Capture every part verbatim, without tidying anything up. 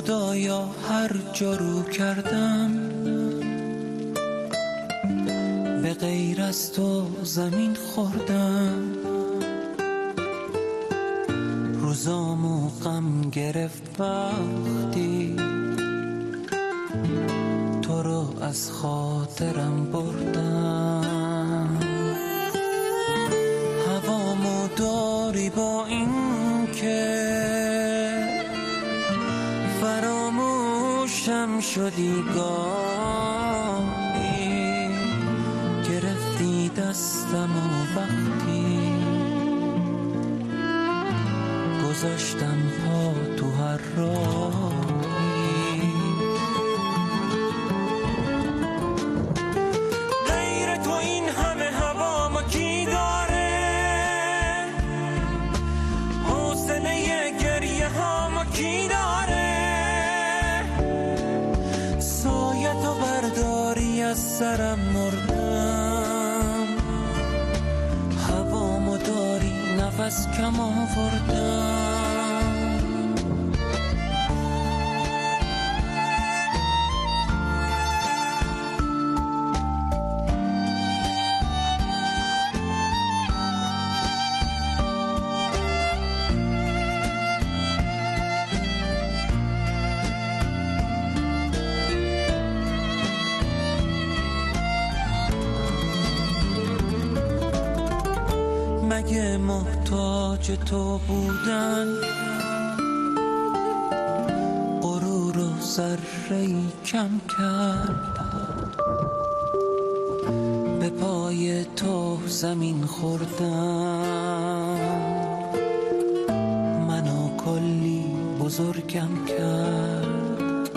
خدایا هر جا رو کردم به غیر از تو زمین خوردم، روزامو غم گرفت وقتی تو رو از خاطرم بردم. هوامو داری با این که فراموشم شدی، گاهی گرفتی دستمو وقتی گذاشتم پا تو هر راهی. غیر تو این همه هوامو کی داره، حوصله گریه هامو کی داره، سایه تو برداری از سرم مردم، هوامو داری نفس کم آوردم. مگه محتاج تو بودن غرور و ذره‌ای کم کرد، به پای تو زمین خوردم، منو کلی بزرگم کرد.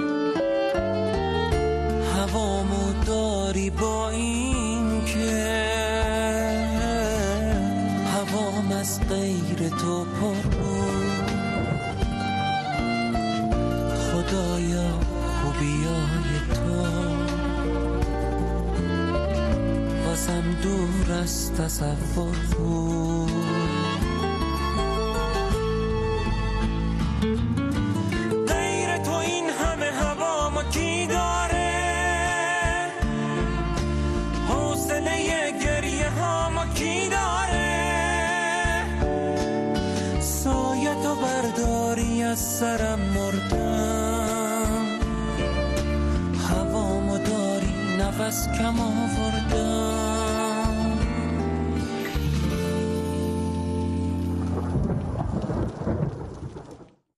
هوامو داری با این که هوام از غیر تو پر بود، خدایا خوبیای تو واسم دور از تصور بود. غیر تو این همه هوامو کی داره، حوصله گریه هامو کی داره، سایه تو برداری از سرم مردم، هوامو داری نفس کم آوردم.